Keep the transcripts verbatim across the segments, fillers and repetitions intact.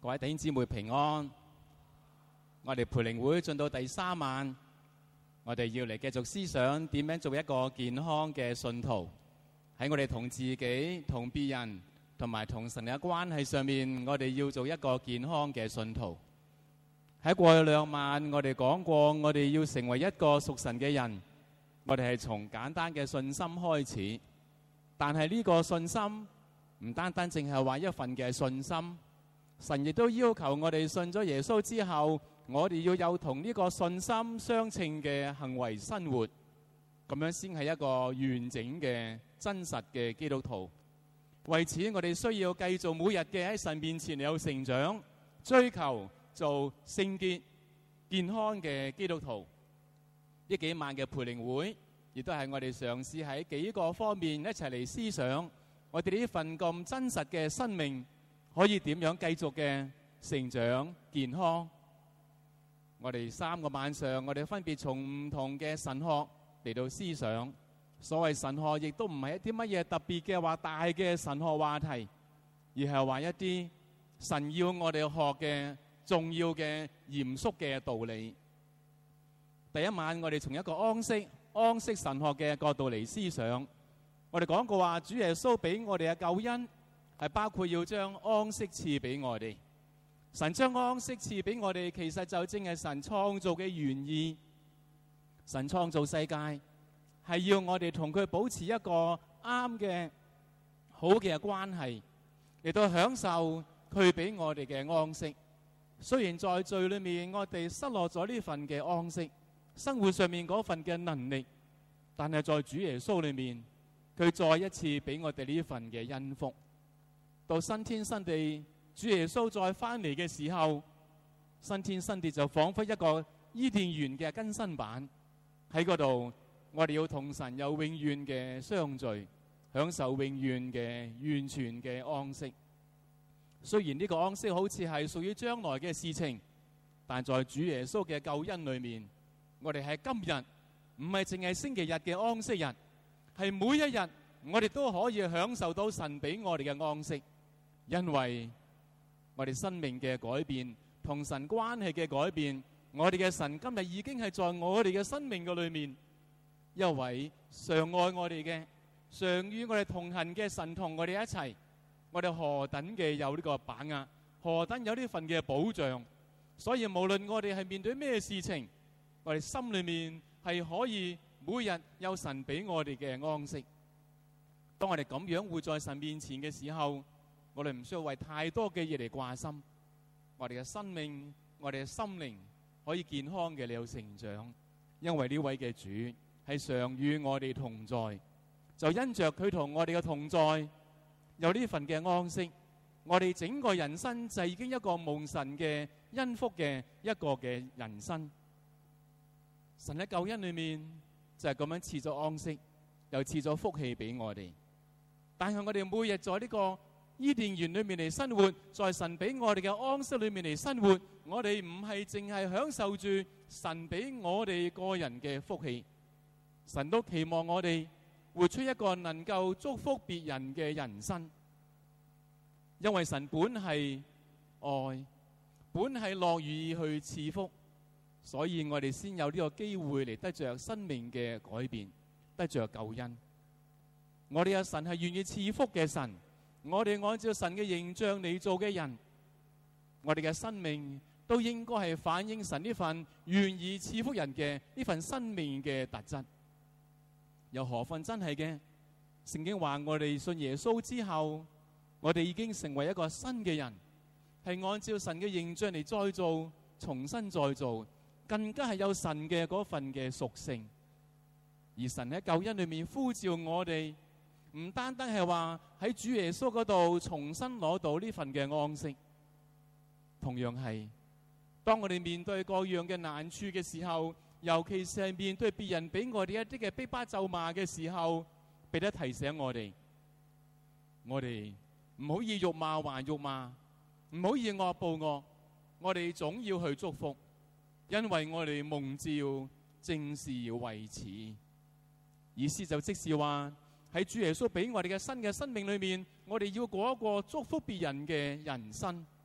各位弟兄姊妹平安。我哋培靈會進到第三晚，我哋要嚟繼續思想點樣做一個健康嘅信徒。喺我哋同自己、同別人同埋同神嘅關係上面，我哋要做一個健康嘅信徒。喺過去兩晚，我哋講過，我哋要成為一個屬神嘅人，我哋係從簡單嘅信心開始。但係呢個信心唔單單淨係話一份嘅信心，神亦都要求我哋信咗耶穌之後，我哋要有同呢個信心相稱嘅行為生活，咁樣先係一個完整嘅真實嘅基督徒。為此，我哋需要繼續每日嘅喺神面前有成長，追求做聖潔健康嘅基督徒。呢幾晚嘅培靈會，亦都係我哋嘗試喺幾個方面一齊嚟思想，我哋呢份咁真實嘅生命可以點樣繼續嘅成長健康。我哋三個晚上，我哋分別從唔同嘅神學嚟到思想。所謂神學，亦都唔係一啲乜嘢特別嘅話大嘅神學話題，而係話一啲神要我哋學嘅重要嘅嚴肅嘅道理。第一晚，我哋從一個安息安息神學嘅角度嚟思想。我哋講過話，主耶穌俾我哋嘅救恩係包括要將安息賜俾我哋。神將安息賜俾我哋，其實就正係神創造嘅原意。神創造世界係要我哋同佢保持一個啱嘅好嘅關係，嚟到享受佢俾我哋嘅安息。雖然在罪裏面我哋失落咗呢份嘅安息，生活上面嗰份嘅能力，但係在主耶穌裏面，佢再一次俾我哋呢份嘅恩福。到新天新地，主耶穌再翻嚟嘅時候，新天新地就仿佛一個伊甸園嘅更新版。喺嗰度，我哋要同神有永遠嘅相聚，享受永遠嘅完全嘅安息。雖然呢個安息好似係屬於將來嘅事情，但在主耶穌嘅救恩裏面，我哋喺今日唔係淨係星期日嘅安息日，係每一日我哋都可以享受到神俾我哋嘅安息。因為我哋生命嘅改變，同神關係嘅改變，我哋嘅神今日已經係在我哋嘅生命嘅裏面，一位常愛我哋嘅、常與我哋同行嘅神同我哋一齊，我哋何等嘅有呢個把握，何等有呢份嘅保障。所以無論我哋係面對咩事情，我哋心裏面係可以每日有神俾我哋嘅安息。當我哋咁樣活在神面前嘅時候，我哋唔需要為太多嘅嘢嚟掛心，我哋嘅生命、我哋嘅心靈可以健康嘅嚟到成長。因為呢位嘅主係常與我哋同在，就因着佢同我哋嘅同在，有呢份嘅安息，我哋整個人生就已經一個蒙神嘅恩福嘅一個嘅人生。神喺救恩裏面就係咁樣賜咗安息，又賜咗福氣俾我哋。但係我哋每日在呢個伊甸園裏面嚟生活，在神俾我哋嘅安息裏面嚟生活，我哋唔係淨係享受住神俾我哋個人嘅福氣，神都期望我哋活出一個能夠祝福別人嘅人生。因為神本係愛，本係樂意去賜福，所以我哋先有呢個機會嚟得着生命嘅改變，得着救恩。我哋嘅神係願意賜福嘅神，我哋按照神嘅形象嚟做嘅人，我哋嘅生命都應該係反映神呢份願意賜福人嘅呢份生命嘅特質。又何況真係嘅？聖經話我哋信耶穌之後，我哋已經成為一個新嘅人，係按照神嘅形象嚟再造，重新再造，更加係有神嘅嗰份嘅屬性。而神喺救恩裏面呼召我哋，唔單單係話喺主耶穌嗰度重新攞到呢份嘅安息，同樣係當我哋面對各樣嘅難處嘅時候，尤其是係面對別人俾我哋一啲嘅逼迫咒罵嘅時候，彼得提醒我哋，我哋唔好以辱罵還辱罵，唔好以惡報惡，我哋總要去祝福，因為我哋蒙召正是為此。意思就即是話喺主耶穌俾我哋嘅新嘅生命裏面，我哋要過一個祝福別人嘅人生。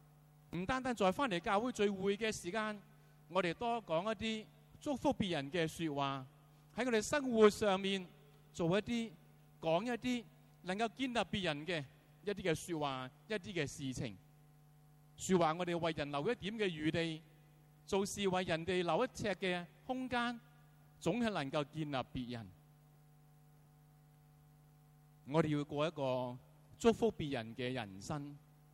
唔單單在翻嚟教會聚會嘅時間，我哋多講一啲祝福別人嘅說話，喺我哋生活上面做一啲講一啲能夠建立別人嘅一啲嘅說話，一啲嘅事情。說話我哋為人留一點嘅餘地，做事為人哋留一尺嘅空間，總係能夠建立別人。我哋要過一個祝福別人嘅人生。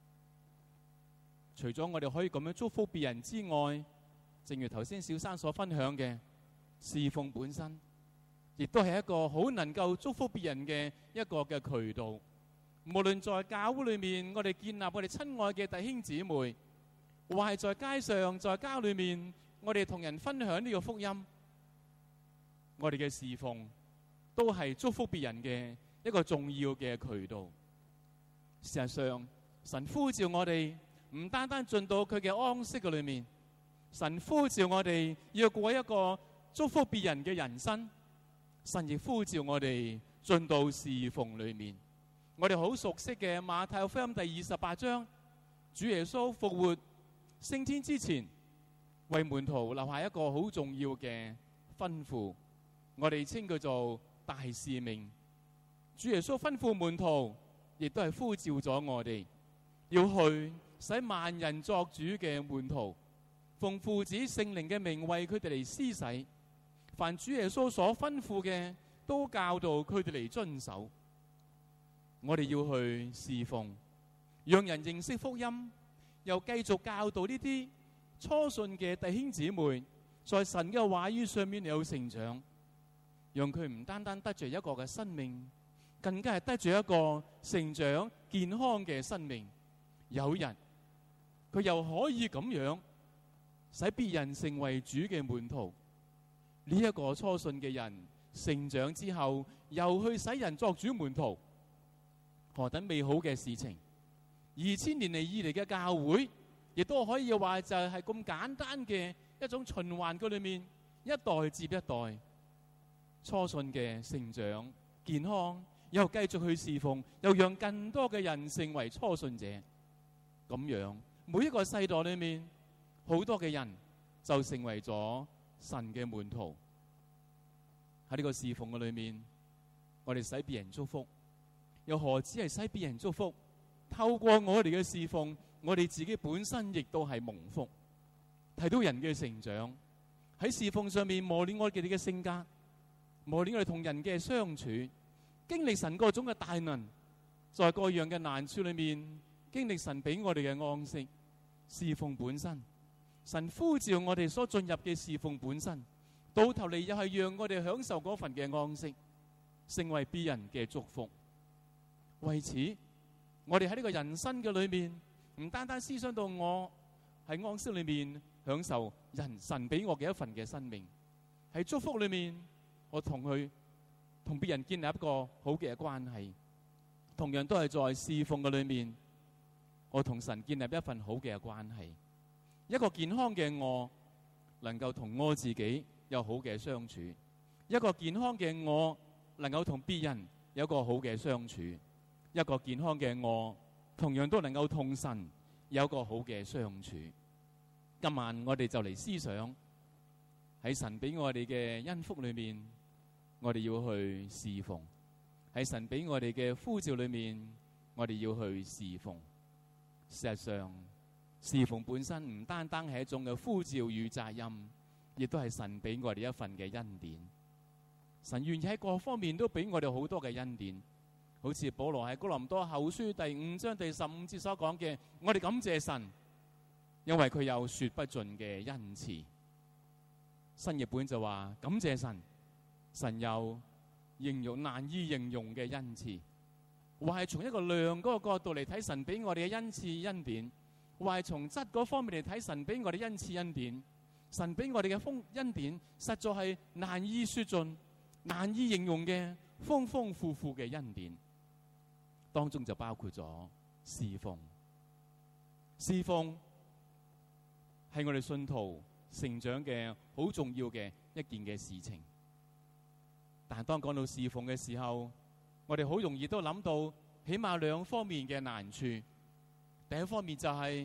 除咗我哋可以咁樣祝福別人之外，正如頭先小生所分享嘅，侍奉本身亦都係一個好能夠祝福別人嘅一個嘅渠道。無論在教會裏面，我哋建立我哋親愛嘅弟兄姊妹，或係在街上、在家裏面，我哋同人分享呢個福音，我哋嘅侍奉都係祝福別人嘅一個重要嘅渠道。事實上，神呼召我哋唔單單進到佢嘅安息嘅裏面，神呼召我哋要過一個祝福別人嘅人生。神亦呼召我哋進到侍奉裏面。我哋好熟悉嘅馬太福音第二十八章，主耶穌復活升天之前，為門徒留下一個好重要嘅吩咐，我哋稱佢做大使命。主耶穌吩咐門徒，亦都係呼召咗我哋要去使萬人作主嘅門徒，奉父子聖靈嘅名為佢哋嚟施洗。凡主耶穌所吩咐嘅，都教導佢哋嚟遵守。我哋要去侍奉，讓人認識福音，又繼續教導呢啲初信嘅弟兄姊妹，在神嘅話語上面有成長，讓佢唔單單得着一個嘅生命，更加係得着一個成長健康嘅生命。有日佢又可以咁樣使別人成為主嘅門徒。呢一個初信嘅人成長之後，又去使人作主門徒，何等美好嘅事情！二千年嚟以嚟嘅教會，亦都可以話就係咁簡單嘅一種循環嘅裏面，一代接一代，初信嘅成長健康，又繼續去侍奉，又讓更多嘅人成為初信者。咁樣每一個世代裏面，好多嘅人就成為咗神嘅門徒。喺呢個侍奉嘅裏面，我哋使別人祝福，又何止係使別人祝福？透過我哋嘅侍奉，我哋自己本身亦都係蒙福。睇到人嘅成長，喺侍奉上面磨練我哋嘅性格，磨練我哋同人嘅相處，經歷神各種嘅大能，在各樣嘅難處裏面，經歷神俾我哋嘅安息。侍奉本身，神呼召我哋所進入嘅侍奉本身，到頭嚟又係讓我哋享受嗰份嘅安息，成為別人嘅祝福。為此，我哋喺呢個人生嘅裏面，唔單單思想到我喺安息裏面享受人神俾我嘅一份嘅生命，喺祝福裏面，我同佢同別人建立一個好嘅關係，同樣都係在侍奉嘅裏面，我同神建立一份好嘅關係。一個健康嘅我，能夠同我自己有好嘅相處；一個健康嘅我，能夠同別人有一個好嘅相處；一個健康嘅我，同樣都能夠同神有一個好嘅相處。今晚我哋就嚟思想喺神俾我哋嘅恩福裏面，我哋要去侍奉；喺神俾我哋嘅呼召裏面，我哋要去侍奉。事實上，侍奉本身唔單單係一種嘅呼召與責任，亦都係神俾我哋一份嘅恩典。神願意喺各方面都俾我哋好多嘅恩典，好似保羅喺哥林多後書第五章第十五節所講嘅，我哋感謝神，因為佢有說不盡嘅恩賜。新譯本就話感謝神，神有形容難以形容嘅恩賜。或係從一個量嗰個角度嚟睇神俾我哋嘅恩賜恩典，或係從質嗰方面嚟睇神俾我哋恩賜恩典。神俾我哋嘅豐恩典，實在係難以說盡、難以形容嘅豐豐富富嘅恩典。當中就包括咗侍奉，侍奉係我哋信徒成長嘅好重要嘅一件嘅事情。但係當講到侍奉嘅時候，我哋好容易都諗到起碼兩方面嘅難處。第一方面就係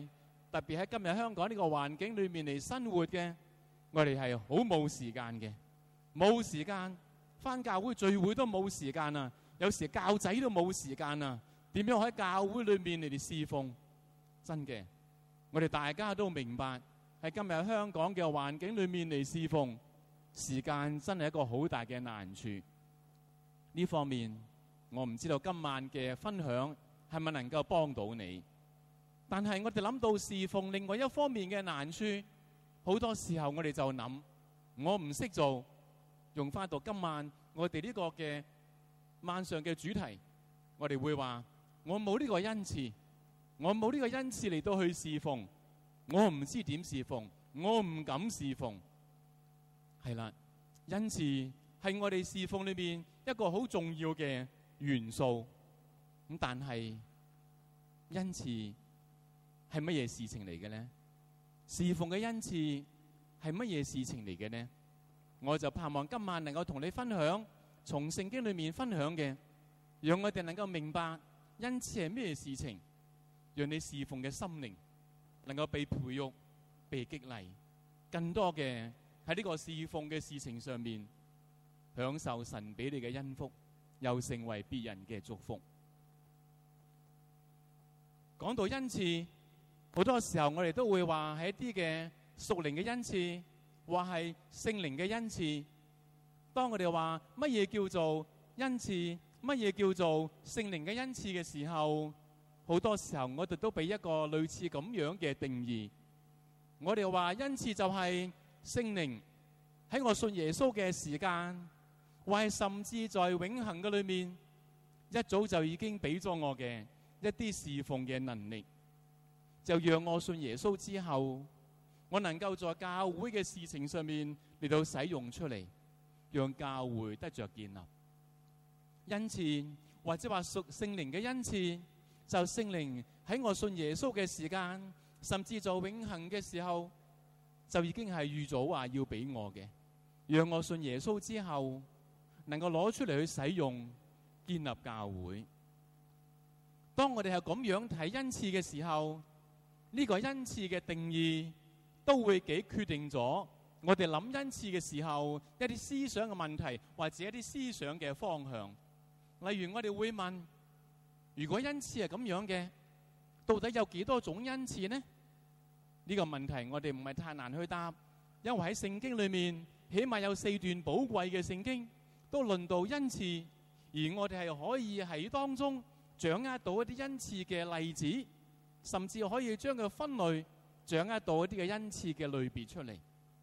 特別喺今日香港呢個環境裏面嚟生活嘅，我哋係好冇時間嘅，冇時間返教會聚會都冇時間啊！有時教仔都冇時間啊！點樣喺教會裏面嚟哋侍奉？真嘅，我哋大家都明白喺今日香港嘅環境裏面嚟侍奉，時間真係一個好大嘅難處。呢方面我唔知道今晚嘅分享係咪能夠幫到你，但係我哋諗到侍奉另外一方面嘅難處，好多時候我哋就諗，我唔識做，用翻到今晚我哋呢個嘅晚上嘅主題，我哋會話我冇呢個恩賜，我冇呢個恩賜嚟到去侍奉，我唔知點侍奉，我唔敢侍奉。係啦，恩賜係我哋侍奉裏面一個好重要嘅元素。咁但係恩賜係乜嘢事情嚟嘅呢？侍奉嘅恩賜係乜嘢事情嚟嘅呢？我就盼望今晚能夠同你分享，從聖經裏面分享嘅，讓我哋能夠明白恩賜係咩事情，讓你侍奉嘅心靈能夠被培育、被激勵，更多嘅喺呢個侍奉嘅事情上面享受神俾你嘅恩福，又成為別人嘅祝福。講到恩賜，好多時候我哋都會話係一啲嘅屬靈嘅恩賜，話係聖靈嘅恩賜。當我哋話乜嘢叫做恩賜，乜嘢叫做聖靈嘅恩賜嘅時候，好多時候我哋都俾一個類似咁樣嘅定義。我哋話恩賜就係聖靈喺我信耶穌嘅時間，或係甚至在永恆嘅裏面，一早就已經俾咗我嘅一啲侍奉嘅能力，就讓我信耶穌之後，我能夠在教會嘅事情上面嚟到使用出嚟，讓教會得着建立。恩賜或者話屬聖靈嘅恩賜，就聖靈喺我信耶穌嘅時間，甚至在永恆嘅時候，就已經係預早話要俾我嘅，讓我信耶穌之後能夠攞出嚟去使用，建立教會。當我哋係咁樣睇恩賜嘅時候，呢個恩賜嘅定義都會幾決定咗我哋諗恩賜嘅時候一啲思想嘅問題，或者一啲思想嘅方向。例如我哋會問，如果恩賜係咁樣嘅，到底有幾多種恩賜呢？呢個問題我哋唔係太難去答，因為喺聖經裏面起碼有四段寶貴嘅聖經都論到恩賜，而我哋係可以喺當中掌握到一啲恩賜嘅例子，甚至可以將佢分類，掌握到一啲嘅恩賜嘅類別出嚟。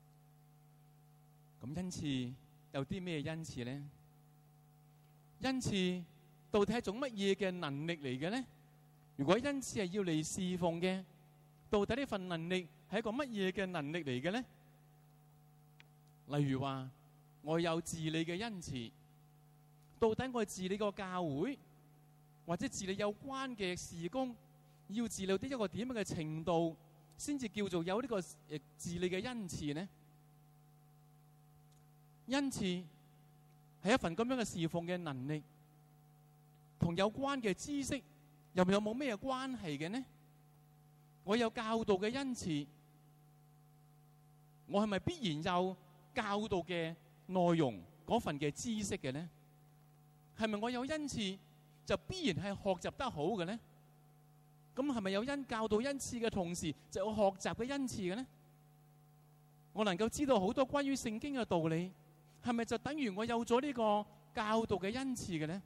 咁恩賜有啲咩恩賜呢？恩賜到底係一種乜嘢嘅能力嚟嘅呢？如果恩賜係要嚟侍奉嘅，到底呢份能力係一個乜嘢嘅能力嚟嘅呢？例如話我有治理嘅恩賜，到底我治理個教會或者治理有關嘅事工，要治理啲一個點樣嘅程度，先至叫做有呢個誒治理嘅恩賜呢？恩賜係一份咁樣嘅侍奉嘅能力，同有關嘅知識又有冇咩關係嘅呢？我有教導嘅恩賜，我係咪必然有教導嘅內容嗰份嘅知識嘅呢？係咪我有恩賜就必然係學習得好嘅呢？咁係咪有恩教導恩賜嘅同時就有學習嘅恩賜嘅呢？我能夠知道好多關於聖經嘅道理，係咪就等於我有咗呢個教導嘅恩賜嘅呢？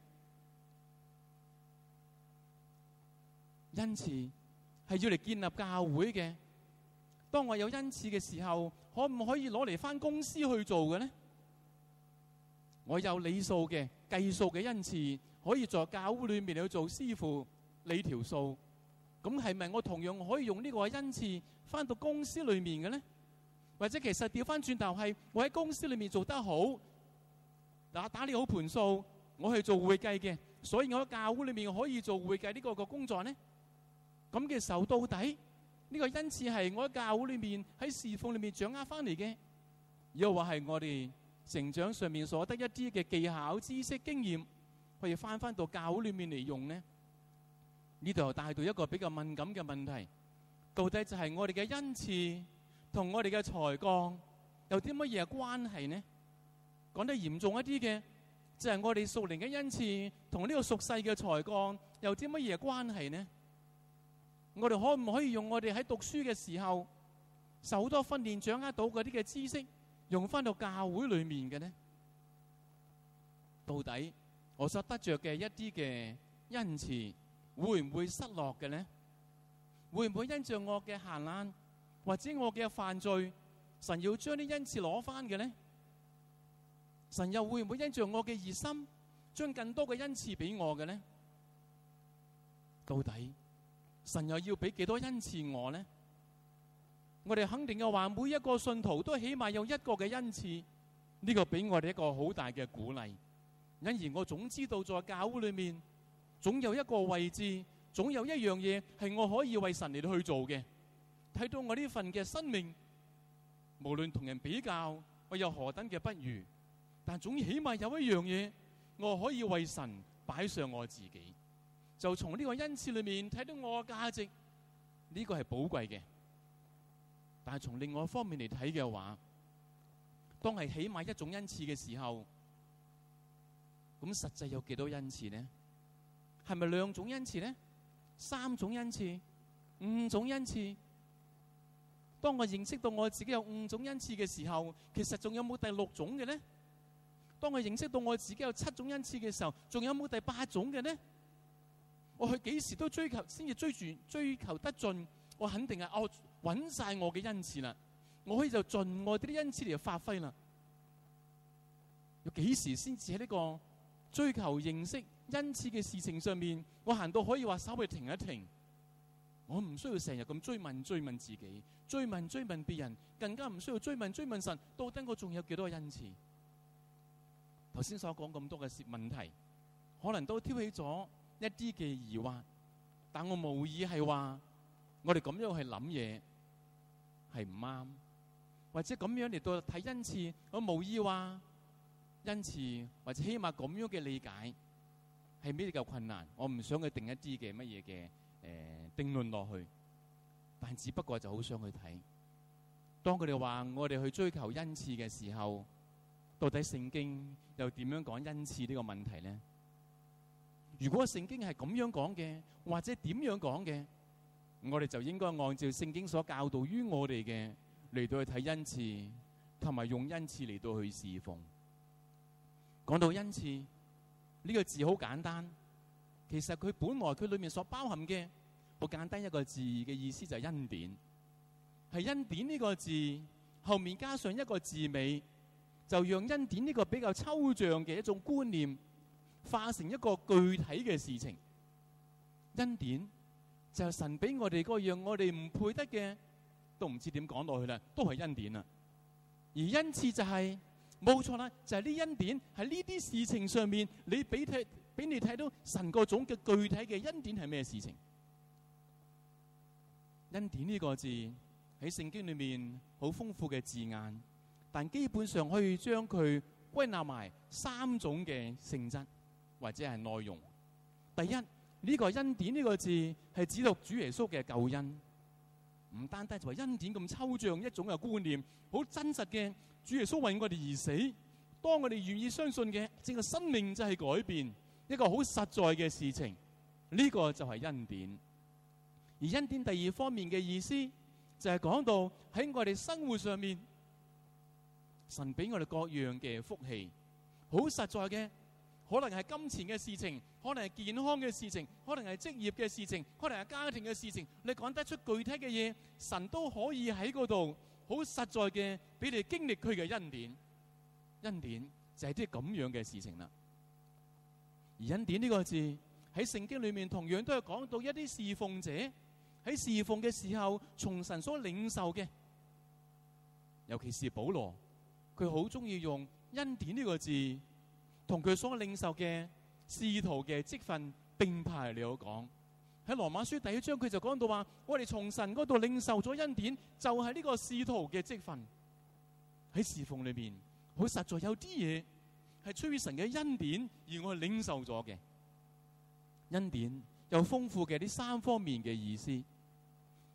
恩賜係要嚟建立教會嘅。當我有恩賜嘅時候，可唔可以攞嚟返公司去做嘅呢？我有理數嘅計數嘅恩賜，可以在教會裏面去做師傅理條數。咁係咪我同樣可以用呢個恩賜返到公司裏面嘅呢？或者其實調返轉頭係我喺公司裏面做得好，打打理好盤數，我去做會計嘅，所以我喺教會裏面可以做會計呢個個工作呢？咁嘅時候，到底呢個恩賜係我喺教會裏面喺侍奉裏面掌握翻嚟嘅，又或係我哋成長上面所得一啲嘅技巧、知識、經驗，可以翻翻到教會裏面嚟用呢？呢度又帶到一個比較敏感嘅問題， 到底就係我哋嘅恩賜同我哋嘅才幹有啲乜嘢關係呢？講得嚴重一啲嘅，就係我哋屬靈嘅恩賜同呢個屬世嘅才幹有啲乜嘢關係呢？我哋可唔可以用我哋喺讀書嘅時候受好多訓練，掌握到嗰啲嘅知識，用翻到教會裏面嘅呢？到底我所得着嘅一啲嘅恩賜，會唔會失落嘅呢？會唔會因着我嘅閒懶或者我嘅犯罪，神要將啲恩賜攞翻嘅呢？神又會唔會因着我嘅熱心，將更多嘅恩賜俾我嘅呢？到底神又要俾幾多恩賜我呢？我哋肯定嘅話，每一個信徒都起碼有一個嘅恩賜，呢個俾我哋一個好大嘅鼓勵。因而我總知道在教會裏面，總有一個位置，總有一樣嘢係我可以為神嚟到去做嘅。睇到我呢份嘅生命，無論同人比較，我有何等嘅不如，但總起碼有一樣嘢，我可以為神擺上我自己。就從呢個恩賜裏面睇到我嘅價值，呢個係寶貴嘅。但係從另外一方面嚟睇嘅話，當係起碼一種恩賜嘅時候，咁實際有幾多恩賜呢？係咪兩種恩賜呢？三種恩賜？五種恩賜？當我認識到我自己有五種恩賜嘅時候，其實仲有冇第六種嘅呢？當我認識到我自己有七種恩賜嘅時候，仲有冇第八種嘅呢？我去幾時都追求，先至追住追求得盡，我肯定係我揾晒我嘅恩賜啦，我可以就盡我啲恩賜嚟發揮啦。要幾時先至喺呢個追求認識恩賜嘅事情上面，我行到可以話稍微停一停，我唔需要成日咁追問追問自己，追問追問別人，更加唔需要追問追問神，到底我仲有幾多恩賜？頭先所講咁多嘅問題，可能都挑起咗一啲嘅疑惑，但我無意係話我哋咁樣去諗嘢係唔啱，或者咁樣嚟到睇恩賜，我無意話恩賜或者起碼咁樣嘅理解係咩嘅困難，我唔想去定一啲嘅乜嘢嘅誒定論落去，但只不過就好想去睇，當佢哋話我哋去追求恩賜嘅時候，到底聖經又點樣講恩賜呢個問題呢？如果聖經係咁樣講嘅，或者點樣講嘅，我哋就應該按照聖經所教導於我哋嘅嚟到去睇恩賜，同埋用恩賜嚟到去侍奉。講到恩賜呢個字好簡單，其實佢本來佢裏面所包含嘅好簡單一個字嘅意思就係恩典，係恩典呢個字後面加上一個字尾，就讓恩典呢個比較抽象嘅一種觀念化成一個具體嘅事情。恩典就係神俾我哋嗰樣我哋唔配得嘅，都唔知點講落去啦，都係恩典啦。而恩賜就係冇錯啦，就係呢恩典喺呢啲事情上面，你俾睇俾你睇到神嗰種嘅具體嘅恩典係咩事情？恩典呢個字喺聖經裏面好豐富嘅字眼，但基本上可以將佢歸納埋三種嘅性質或者係內容。第一，呢個恩典呢個字係指到主耶穌嘅救恩，唔單單就係恩典咁抽象一種嘅觀念，好真實嘅。主耶穌為我哋而死，當我哋願意相信嘅，整個生命就係改變，一個好實在嘅事情。呢個就係恩典。而恩典第二方面嘅意思就係講到喺我哋生活上面，神俾我哋各樣嘅福氣，好實在嘅，可能係金錢嘅事情，可能係健康嘅事情，可能係職業嘅事情，可能係家庭嘅事情，你講得出具體嘅嘢，神都可以喺嗰度好實在嘅俾你經歷佢嘅恩典。恩典就係啲咁樣嘅事情啦。而恩典呢個字喺聖經裏面同樣都係講到一啲侍奉者喺侍奉嘅時候從神所領受嘅，尤其是保羅，佢好中意用恩典呢個字同佢所領受嘅使徒嘅職分並排嚟講。喺羅馬書第一章佢就講到話，我哋從神嗰度領受咗恩典，就係呢個使徒嘅職分。喺侍奉裏面好實在有啲嘢係出於神嘅恩典而我係領受咗嘅。恩典有豐富嘅呢三方面嘅意思。而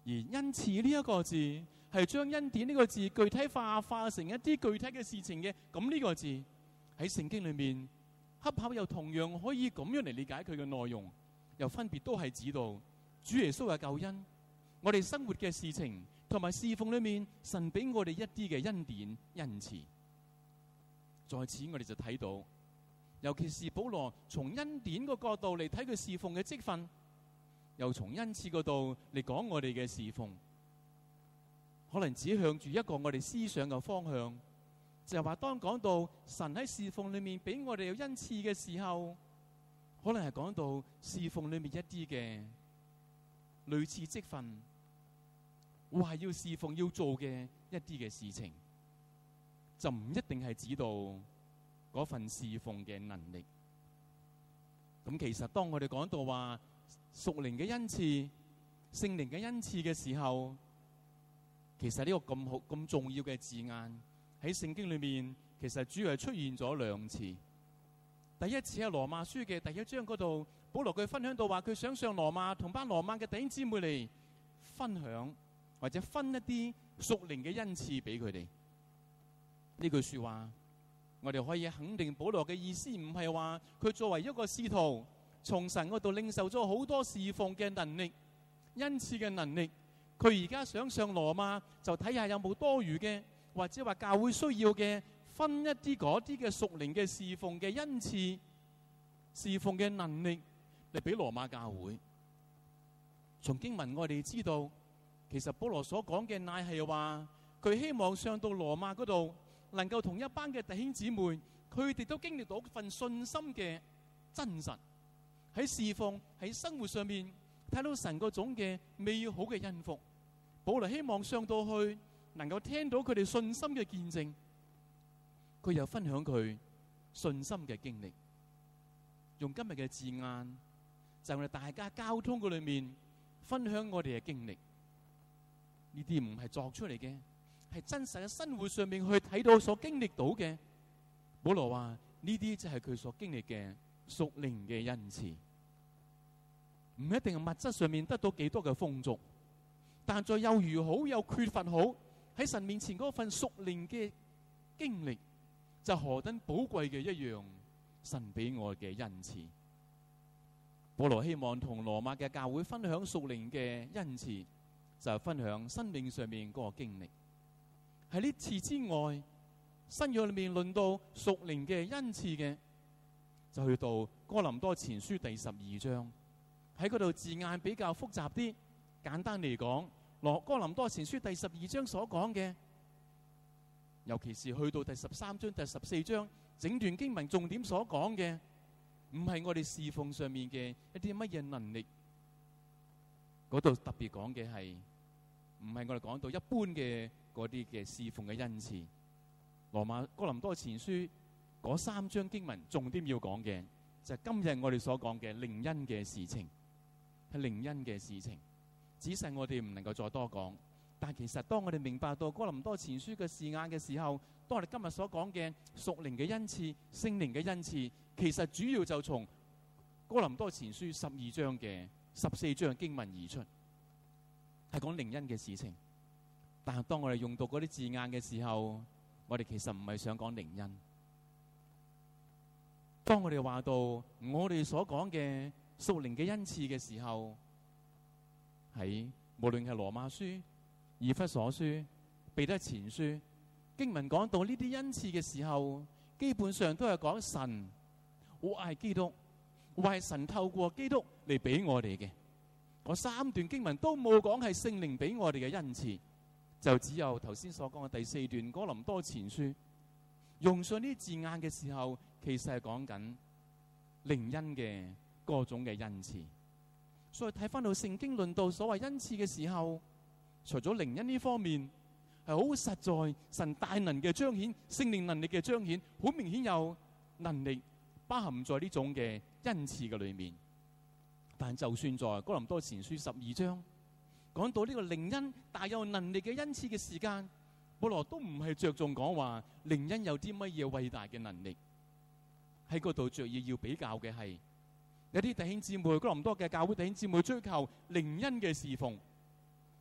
而恩賜呢一個字係將恩典呢個字具體化，化成一啲具體嘅事情嘅。咁呢個字喺聖經裏面，恰巧又同樣可以咁樣嚟理解佢嘅內容，又分別都係指到主耶穌嘅救恩，我哋生活嘅事情同埋侍奉裏面，神俾我哋一啲嘅恩典恩賜。在此我哋就睇到，尤其是保羅從恩典個角度嚟睇佢侍奉嘅職分，又從恩賜嗰度嚟講我哋嘅侍奉，可能指向住一個我哋思想嘅方向，就係話當講到神喺侍奉裏面俾我哋有恩賜嘅時候，可能係講到侍奉裏面一啲嘅類似職分，話要侍奉要做嘅一啲嘅事情，就唔一定係指到嗰份侍奉嘅能力。咁其實當我哋講到話屬靈嘅恩賜、聖靈嘅恩賜嘅時候，其實呢個咁好咁重要嘅字眼喺聖經裏面，其實主要係出現咗兩次。第一次係羅馬書嘅第一章嗰度，保羅佢分享到話佢想上羅馬同班羅馬嘅弟兄姊妹嚟分享或者分一啲屬靈嘅恩賜俾佢哋。呢句說話我哋可以肯定保羅嘅意思唔係話佢作為一個使徒從神嗰度領受咗好多侍奉嘅能力、恩賜嘅能力，佢而家想上羅馬就睇下有冇多餘嘅，或者話教會需要嘅，分一啲嗰啲嘅屬靈嘅侍奉嘅恩賜、侍奉嘅能力嚟俾羅馬教會。從經文我哋知道，其實保羅所講嘅乃係話佢希望上到羅馬嗰度，能夠同一班嘅弟兄姊妹，佢哋都經歷到份信心嘅真實，喺侍奉喺生活上面睇到神嗰種嘅美好嘅恩福。保羅希望上到去能夠聽到佢哋信心嘅見證，佢又分享佢信心嘅經歷。用今日嘅字眼，就係我哋大家交通嘅裏面分享我哋嘅經歷。呢啲唔係作出嚟嘅，係真實嘅生活上面去睇到所經歷到嘅。保羅話呢啲就係佢所經歷嘅屬靈嘅恩賜，唔一定係物質上面得到幾多嘅豐足，但在有如好有缺乏好，喺神面前嗰份屬靈嘅經歷，就何等寶貴嘅一樣神俾我嘅恩賜。保羅希望同羅馬嘅教會分享屬靈嘅恩賜，就係分享生命上面嗰個經歷。喺呢次之外，新約裏面論到屬靈嘅恩賜嘅，就去到哥林多前書第十二章，喺嗰度字眼比較複雜啲。簡單嚟講，羅哥林多前書第十二章所講嘅，尤其是去到第十三章、第十四章，整段經文重點所講嘅，唔係我哋侍奉上面嘅一啲乜嘢能力，嗰度特別講嘅係，唔係我哋講到一般嘅嗰啲嘅侍奉嘅恩賜。羅馬哥林多前書嗰三章經文重點要講嘅，就係今日我哋所講嘅靈恩嘅事情，係靈恩嘅事情。仔細我哋唔能夠再多講，但其實當我哋明白到哥林多前書嘅字眼嘅時候，當我哋今日所講嘅屬靈嘅恩賜、聖靈嘅恩賜，其實主要就從哥林多前書十二章嘅十四章嘅經文而出，係講靈恩嘅事情。但係當我哋用到嗰啲字眼嘅時候，我哋其實唔係想講靈恩。當我哋話到我哋所講嘅屬靈嘅恩賜嘅時候，喺無論係羅馬書、以弗所書、彼得前書，經文講到呢啲恩賜嘅時候，基本上都係講神，我係基督，我係神透過基督嚟俾我哋嘅。嗰三段經文都冇講係聖靈俾我哋嘅恩賜，就只有頭先所講嘅第四段哥林多前書用上呢啲字眼嘅時候，其實係講緊靈恩嘅各種嘅恩賜。所以睇翻到聖經論到所謂恩賜嘅時候，除咗靈恩呢方面係好實在，神大能嘅彰顯，聖靈能力嘅彰顯，好明顯有能力包含在呢種嘅恩賜嘅裏面。但就算在哥林多前書十二章講到呢個靈恩大有能力嘅恩賜嘅時間，保羅都唔係着重講話靈恩有啲乜嘢偉大嘅能力，喺嗰度着意要比較嘅係有啲弟兄姊妹，哥林多嘅教會弟兄姊妹追求靈恩嘅侍奉，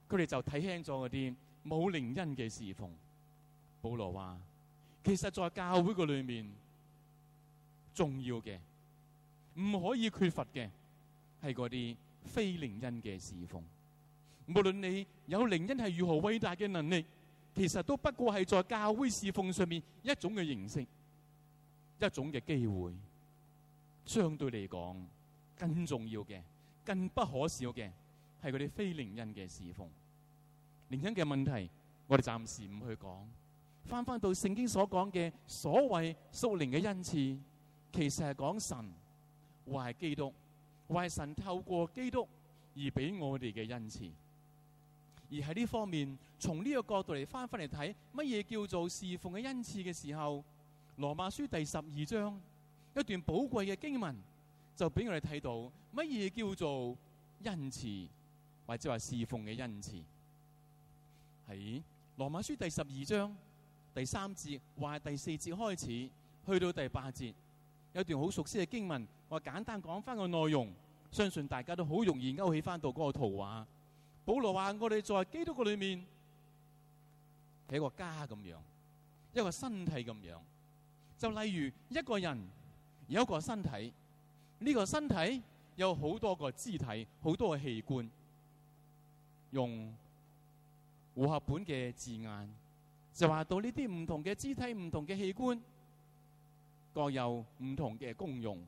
佢哋就睇輕咗嗰啲冇靈恩嘅侍奉。保羅話，其實在教會個裏面重要嘅，唔可以缺乏嘅，係嗰啲非靈恩嘅侍奉。無論你有靈恩係如何偉大嘅能力，其實都不過係在教會侍奉上面一種嘅形式，一種嘅機會。相對嚟講，更重要嘅、更不可少嘅係嗰啲非靈恩嘅侍奉。靈恩嘅問題，我哋暫時唔去講。翻翻到聖經所講嘅所謂屬靈嘅恩賜，其實係講神或係基督，或係神透過基督而俾我哋嘅恩賜。而喺呢方面，從呢個角度嚟翻翻嚟睇，乜嘢叫做侍奉嘅恩賜嘅時候，羅馬書第十二章一段寶貴嘅經文就俾我哋睇到乜嘢叫做恩賜，或者話侍奉嘅恩賜。喺羅馬書第十二章第三節或係第四節開始，去到第八節，有段好熟悉嘅經文，我簡單講翻個內容，相信大家都好容易勾起翻到嗰個圖畫。保羅話：我哋在基督嘅裏面係一個家咁樣，一個身體咁樣。就例如一個人有一個身體，呢個身體有好多個肢體，好多個器官。用和合本嘅字眼就話到呢啲唔同嘅肢體、唔同嘅器官各有唔同嘅功用。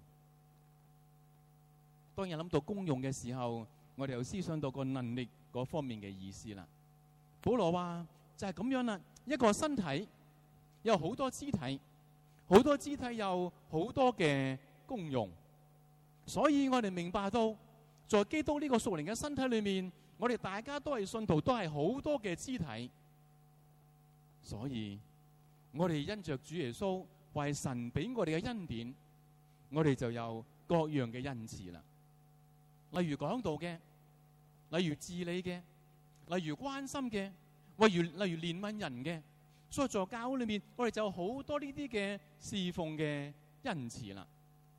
當然諗到功用嘅時候，我哋又思想到個能力嗰方面嘅意思啦。保羅話就係咁樣啦，一個身體有好多肢體，好多肢體有好多嘅功用，所以我哋明白到在基督呢個屬靈嘅身體裏面，我哋大家都係信徒，都係好多嘅肢體，所以我哋因着主耶穌為神俾我哋嘅恩典，我哋就有各樣嘅恩賜啦。例如講道嘅，例如治理嘅，例如關心嘅，例如例如憐憫人嘅，所以在教會裏面，我哋就有好多呢啲嘅侍奉嘅恩賜啦。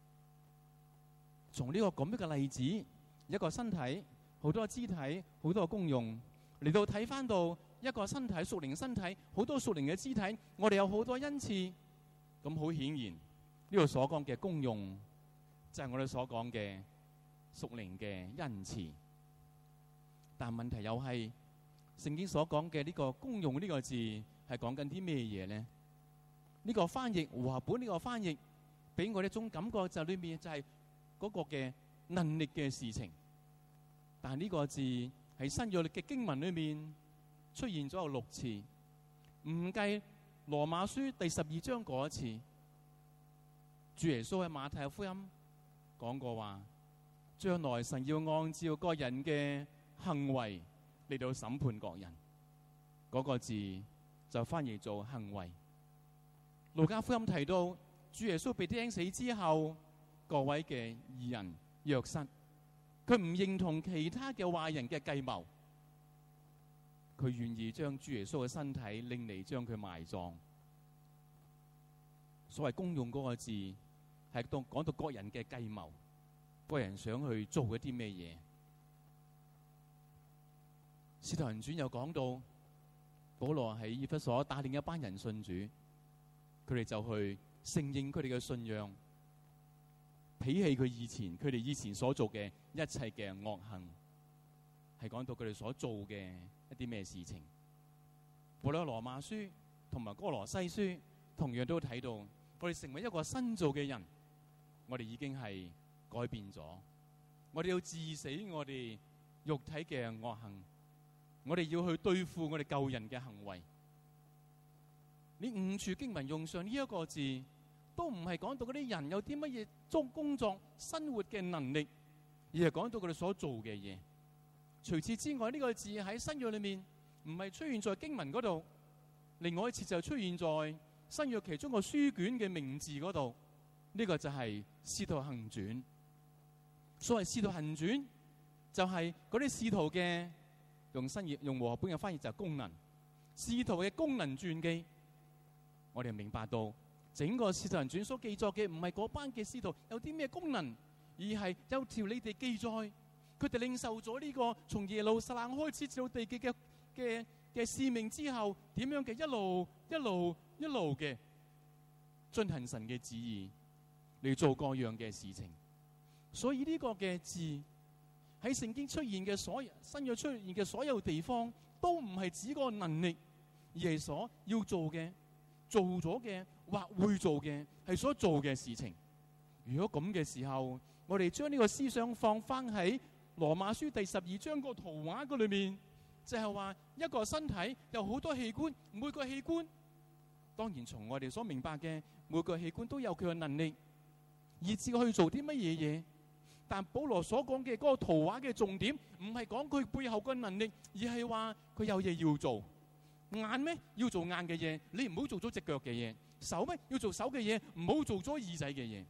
從呢個咁樣嘅例子，一個身體好多肢體，好多功用，嚟到睇翻到一個身體屬靈嘅身體，好多屬靈嘅肢體，我哋有好多恩賜。咁好顯然，呢度所講嘅功用，就係我哋所講嘅屬靈嘅恩賜。但問題又係聖經所講嘅呢個功用呢個字係講緊啲咩嘢呢？呢個翻譯和合本呢個翻譯俾我哋一種感覺，就裏面就係嗰個嘅能力嘅事情。但呢個字喺新約嘅經文裏面出現咗有六次，唔計羅馬書第十二章嗰一次。主耶穌喺馬太福音講過話，將來神要按照個人嘅行為嚟到審判各人，嗰個字就翻譯做行為。路加福音提到主耶穌被釘死之後，各位嘅義人約瑟，佢唔認同其他嘅壞人嘅計謀，佢願意將主耶穌嘅身體拎嚟將佢埋葬。所謂公用嗰個字係當講到各人嘅計謀，各人想去做一啲咩嘢。使徒行傳又講到保羅喺以弗所帶領一班人信主，佢哋就去承認佢哋嘅信仰，摒棄佢以前佢哋以前所做嘅一切嘅惡行，係講到佢哋所做嘅一啲咩事情。無論羅馬書同埋哥羅西書同樣都睇到，我哋成為一個新造嘅人，我哋已經係改變咗，我哋要治死我哋肉體嘅惡行，我哋要去對付我哋舊人嘅行為。呢五處經文用上呢一個字，都唔係講到嗰啲人有啲乜嘢做工作生活嘅能力，而係講到佢哋所做嘅嘢。除此之外，呢個字喺新約裏面唔係出現在經文嗰度，另外一次就出現在新約其中個書卷嘅名字嗰度。呢個就係使徒行傳。所謂使徒行傳，就係嗰啲使徒嘅，用新約用和合本嘅翻譯就係功能，使徒嘅功能傳記。我哋明白到整個使徒行傳所記載嘅唔係嗰班嘅使徒有啲咩功能，而係有條你哋記載佢哋領受咗呢個從耶路撒冷開始至到地極嘅嘅嘅使命之後，點樣嘅一路一路一路嘅進行神嘅旨意嚟做各樣嘅事情。所以呢個嘅字喺聖經出現嘅所有新約出現嘅所有地方，都唔係指個能力，而係所要做嘅、做咗嘅或會做嘅係所做嘅事情。如果咁嘅時候，我哋將呢個思想放翻喺羅馬書第十二章個圖畫嗰裏面，就係話一個身體有好多器官，每個器官當然從我哋所明白嘅每個器官都有佢嘅能力，以至去做啲乜嘢嘢。但保羅所講嘅嗰個圖畫嘅重點，唔係講佢背後嘅能力，而係話佢有嘢要做。眼咩？要做眼嘅嘢，你唔好做咗隻腳嘅嘢。手咩？要做手嘅嘢，唔好做咗耳仔嘅嘢。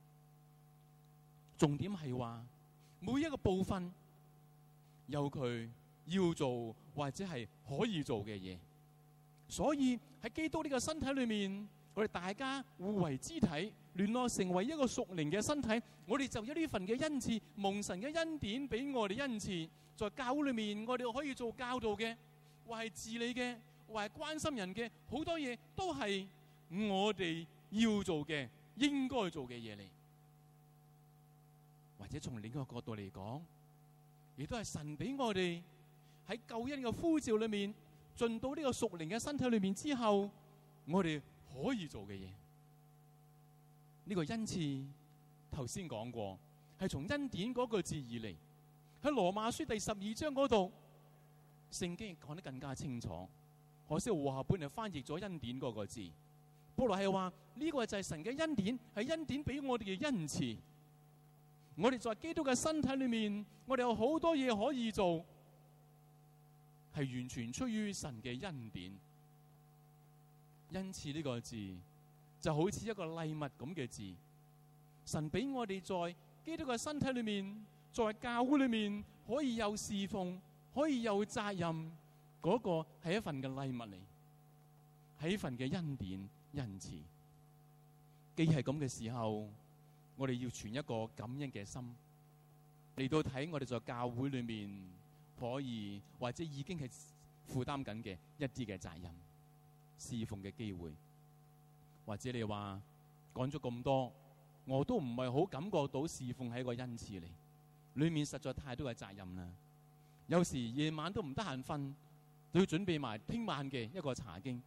重點係話每一個部分有佢要做或者係可以做嘅嘢。所以喺基督呢個身體裏面，我哋大家互為肢體，聯絡成為一個屬靈嘅身體。我哋就有呢份嘅恩賜，蒙神嘅恩典俾我哋恩賜，在教會裏面我哋可以做教導嘅，或係治理嘅，或係關心人嘅，好多嘢都係我哋要做嘅，應該做嘅嘢嚟。或者從另一個角度嚟講，亦都係神俾我哋喺救恩嘅呼召裏面，進到呢個屬靈嘅身體裏面之後，我哋可以做嘅嘢。呢個恩賜頭先講過，係從恩典嗰個字而嚟。喺羅馬書第十二章嗰度，聖經講得更加清楚。可惜和合本就翻譯咗恩典嗰個字。保羅係話呢個就係神嘅恩典，係恩典俾我哋嘅恩賜。我哋在基督嘅身體裏面，我哋有好多嘢可以做，係完全出於神嘅恩典。恩賜呢個字就好似一個禮物咁嘅字，神俾我哋在基督嘅身體裏面，在教會裏面可以有侍奉，可以有責任，嗰個係一份嘅禮物嚟，係一份嘅恩典恩賜。既係咁嘅時候，我哋要存一個感恩嘅心嚟到睇我哋在教會裏面可以或者已經係負擔緊嘅一啲嘅責任、侍奉嘅機會。或者你話講咗咁多，我都唔係好感覺到侍奉係一個恩賜嚟，裏面實在太多嘅責任啦。有時夜晚都唔得閒瞓，都要準備埋聽晚嘅一個查經。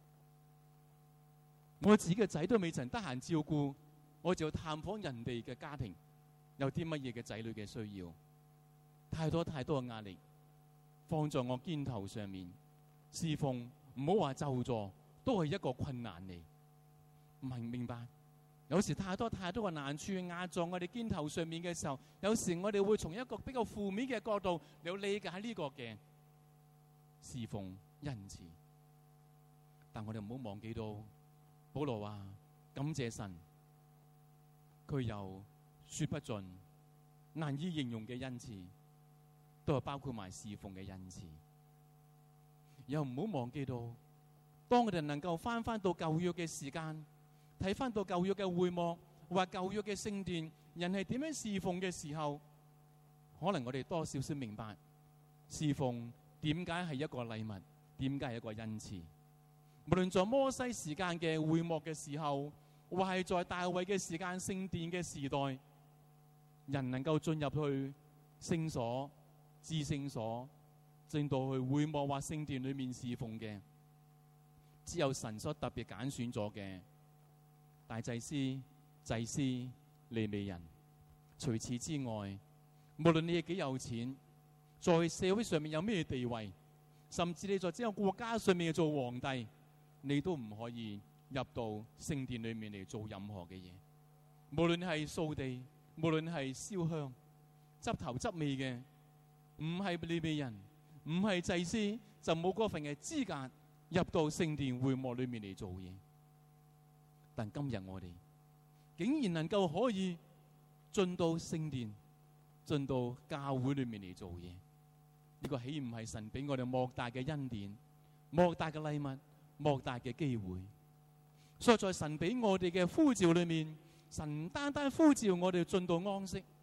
我自己嘅仔都未曾得閒照顧，我就要探訪人哋嘅家庭，有啲乜嘢嘅仔女嘅需要，太多太多嘅壓力放在我肩頭上面。侍奉唔好話就助，都係一個困難嚟。唔係明白？有時太多太多嘅難處壓在我哋肩頭上面嘅時候，有時我哋會從一個比較負面嘅角度嚟理解呢個嘅侍奉恩賜。但我哋唔好忘記到，保羅話感謝神，佢有說不盡、難以形容嘅恩賜，都係包括埋侍奉嘅恩賜。又唔好忘記到，當我哋能夠翻翻到舊約嘅時間，睇翻到舊約嘅會幕或舊約嘅聖殿，人係點樣侍奉嘅時候，可能我哋多少少明白侍奉點解係一個禮物，點解係一個恩賜。無論在摩西時間嘅會幕嘅時候，或係在大衛嘅時間聖殿嘅時代，人能夠進入去聖所、至聖所，進到去會幕或聖殿裏面侍奉嘅，只有神所特別揀選咗嘅大祭司、祭司、利未人。除此之外，無論你係幾有錢，在社會上面有咩地位，甚至你在整個國家上面做皇帝，你都唔可以入到聖殿裏面嚟做任何嘅嘢。無論係掃地，無論係燒香、執頭執尾嘅，唔係利未人，唔係祭司，就冇嗰份嘅資格入到聖殿會幕裏面嚟做嘢。但今日我哋竟然能夠可以進到聖殿，進到教會裏面嚟做嘢，呢個豈唔係神俾我哋莫大嘅恩典、莫大嘅禮物、莫大嘅機會？所以在神俾我哋嘅呼召裏面，神唔單單呼召我哋進到安息，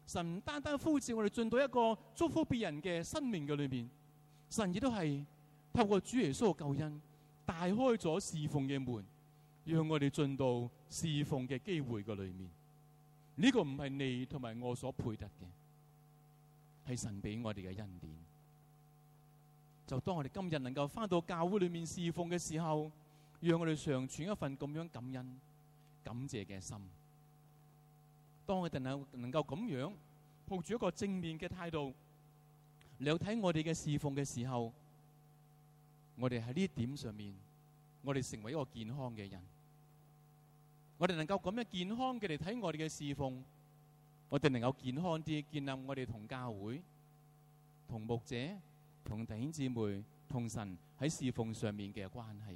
神唔單單呼召我哋進到一個祝福別人嘅生命嘅裏面，神亦都係透過主耶穌嘅救恩，大開咗侍奉嘅門，讓我哋進到侍奉嘅機會嘅裏面。呢、這個唔係你同埋我所配得嘅，係神俾我哋嘅恩典。就當我哋今日能夠翻到教會裏面侍奉嘅時候，讓我哋常存一份咁樣感恩、感謝嘅心。當我哋能能夠咁樣抱住一個正面嘅態度嚟睇我哋嘅侍奉嘅時候，我哋喺呢一點上面，我哋成為一個健康嘅人。我哋能夠咁樣健康嘅嚟睇我哋嘅侍奉，我哋能夠健康啲建立我哋同教會、同牧者、同弟兄姊妹、同神喺侍奉上面嘅關係。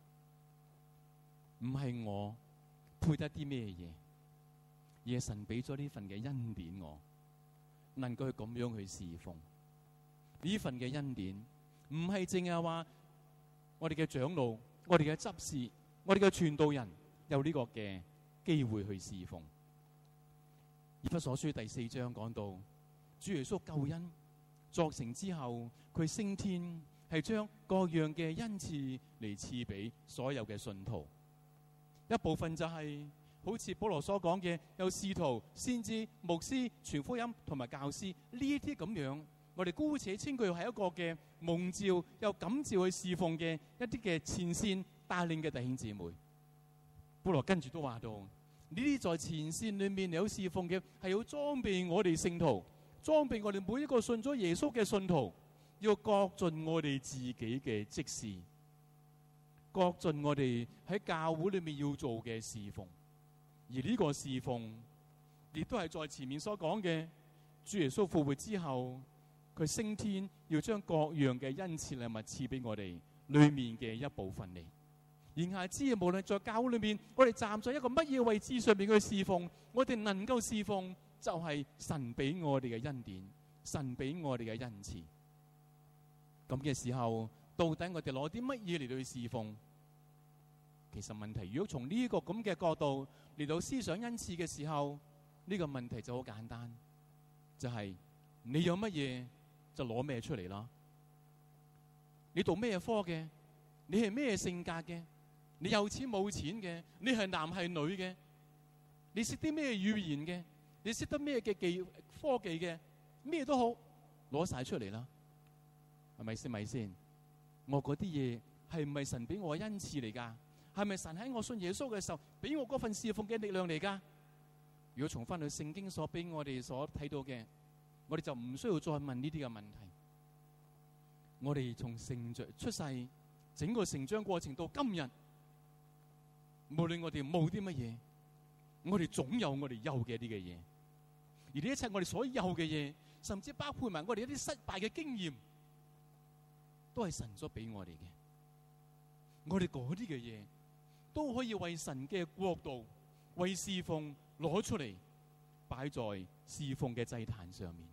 唔係我配得啲咩嘢，而係神俾咗呢份嘅恩典我，能夠去咁樣去侍奉。呢份嘅恩典唔係淨係話我哋嘅長老、我哋嘅執事、我哋嘅傳道人有呢個嘅機會去侍奉。以弗所書第四章講到，主耶穌救恩作成之後，佢升天係將各樣嘅恩賜嚟賜俾所有嘅信徒。一部分就係、是、好似保羅所講嘅，有使徒、先知、牧師、傳福音同埋教師呢一啲咁樣，我哋姑且稱佢係一個嘅蒙召又感召去侍奉嘅一啲嘅前線帶領嘅弟兄姊妹。保羅跟住都話到，呢啲在前線裏面有侍奉嘅，係要裝備我哋聖徒，裝備我哋每一個信咗耶穌嘅信徒，要各盡我哋自己嘅職事，各盡我哋喺教會裏面要做嘅侍奉。而呢個侍奉亦都係在前面所講嘅，主耶穌復活之後，佢升天要將各樣嘅恩賜禮物賜俾我哋裏面嘅一部分嚟。言下之意，無論在教會裏面，我哋站在一個乜嘢位置上面去侍奉，我哋能夠侍奉就係神俾我哋嘅恩典，神俾我哋嘅恩賜。咁嘅時候，到底我哋攞啲乜嘢嚟到去侍奉？其實問題，如果從呢個咁嘅角度嚟到思想恩賜嘅時候，呢個問題就好簡單，就係你有乜嘢就攞咩出嚟啦。你讀咩科嘅？你係咩性格嘅？你有錢冇錢嘅？你係男係女嘅？你識啲咩語言嘅？你識得咩嘅技科技嘅？咩都好，攞晒出嚟啦，係咪先？咪先？我嗰啲嘢係唔係神俾我恩賜嚟噶？係咪神喺我信耶穌嘅時候俾我嗰份侍奉嘅力量嚟噶？如果從翻去聖經所俾我哋所睇到嘅，我哋就唔需要再問呢啲嘅問題。我哋從成長出世，整個成長過程到今日，無論我哋冇啲乜嘢，我哋總有我哋有嘅啲嘅嘢。而呢一切我哋所有嘅嘢，甚至包括埋我哋一啲失敗嘅經驗，都係神所俾我哋嘅。我哋嗰啲嘅嘢都可以為神嘅國度、為侍奉攞出嚟，擺在侍奉嘅祭壇上面。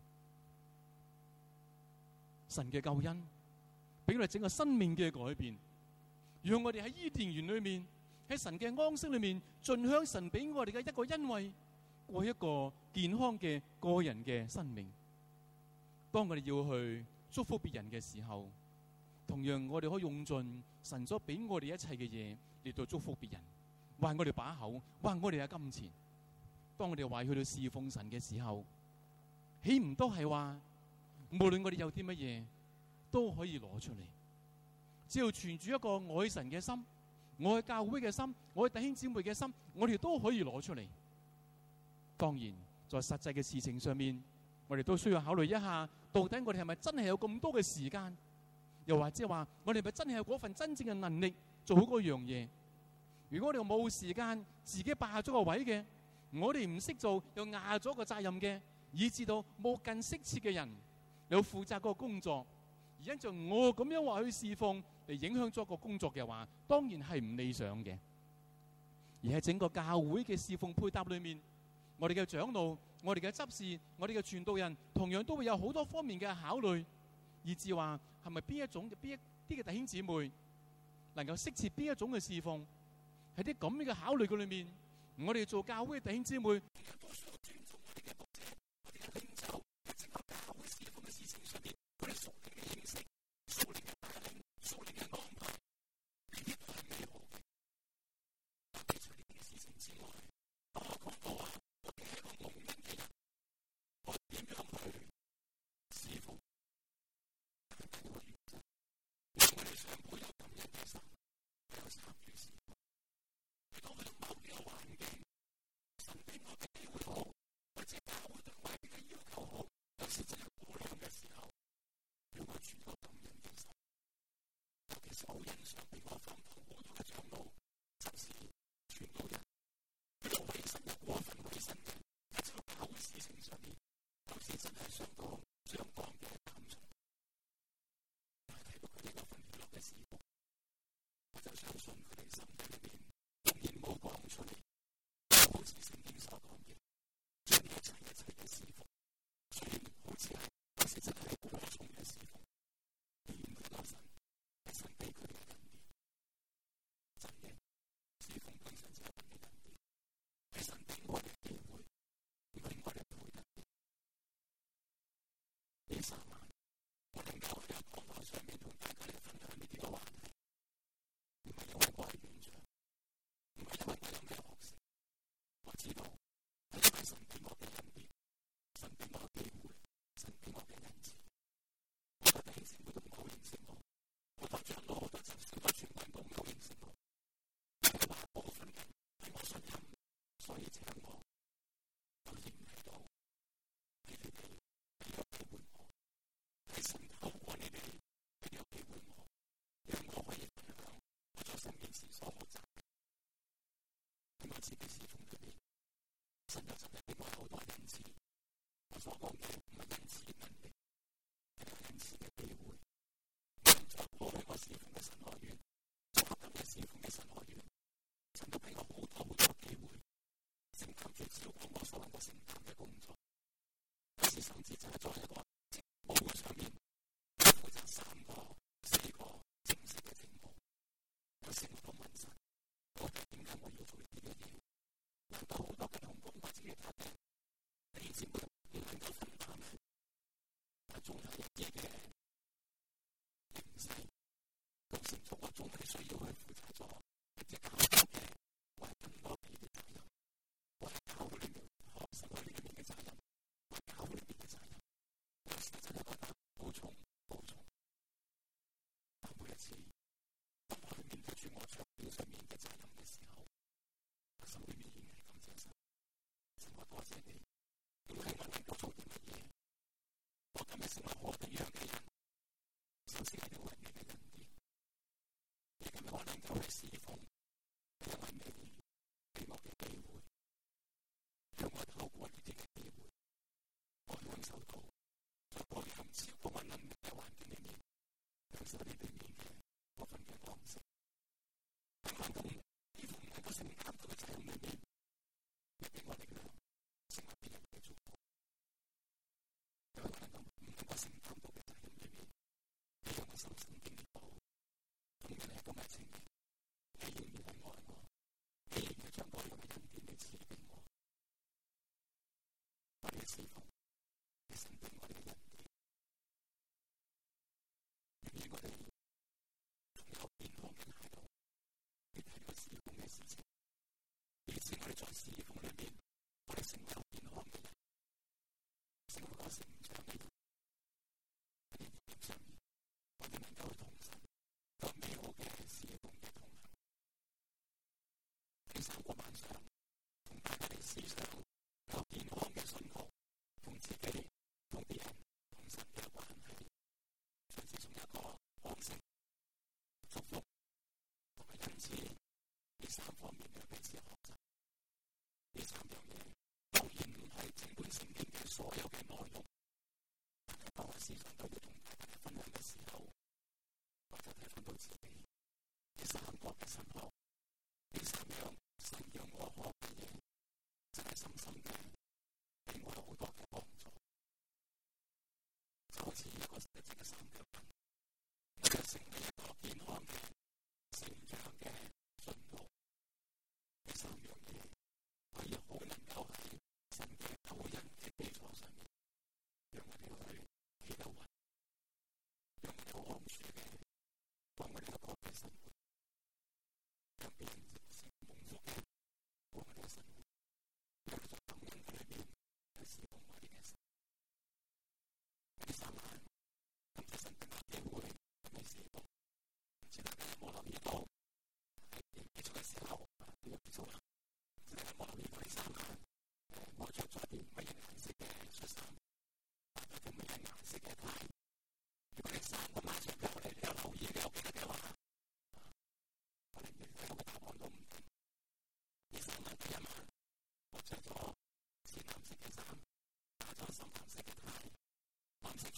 神嘅救恩俾我哋整個生命嘅改變，讓我哋喺伊甸園裏面，喺神嘅安息裏面，盡享神俾我哋嘅一個恩惠，過一個健康嘅個人嘅生命。當我哋要去祝福別人嘅時候，同樣我哋可以用盡神所俾我哋一切嘅嘢嚟到祝福別人，還我哋把口，還我哋嘅金錢。當我哋話去到侍奉神嘅時候，豈唔都係話，無論我哋有啲乜嘢都可以攞出嚟，只要存住一個愛神嘅心、愛教會嘅心、愛弟兄姊妹嘅心，我哋都可以攞出嚟。當然，在實際嘅事情上面，我哋都需要考慮一下，到底我哋係咪真係有咁多嘅時間？又或者話，我哋係咪真係有嗰份真正嘅能力做好嗰樣嘢？如果我哋冇時間，自己霸咗個位嘅，我哋唔識做，又壓咗個責任嘅，以至到冇更適切嘅人有負責嗰個工作，而因着我咁樣話去侍奉嚟影響咗個工作嘅話，當然係唔理想嘅。而喺整個教會嘅侍奉配搭裏面，我哋嘅長老、我哋嘅執事、我哋嘅傳道人，同樣都會有好多方面嘅考慮，以至話係咪邊一種嘅邊一啲嘅弟兄姊妹能夠適切邊一種嘅侍奉，喺啲咁樣嘅考慮嘅裏面，我哋做教會嘅弟兄姊妹，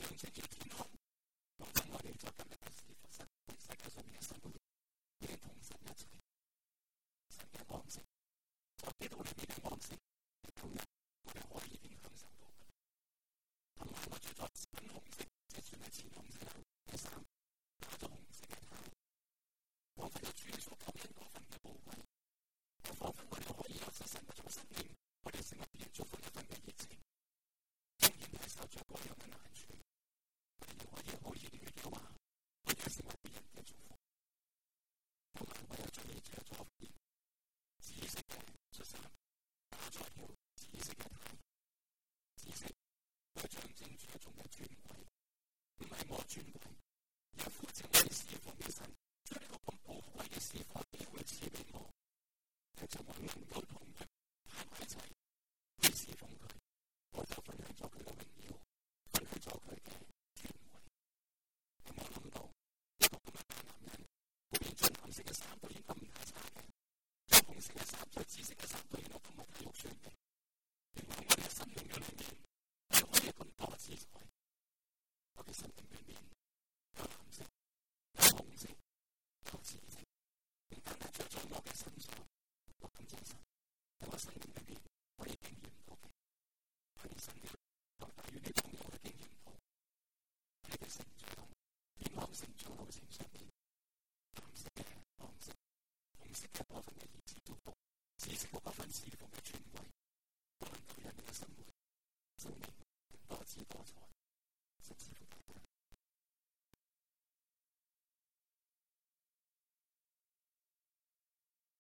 我生命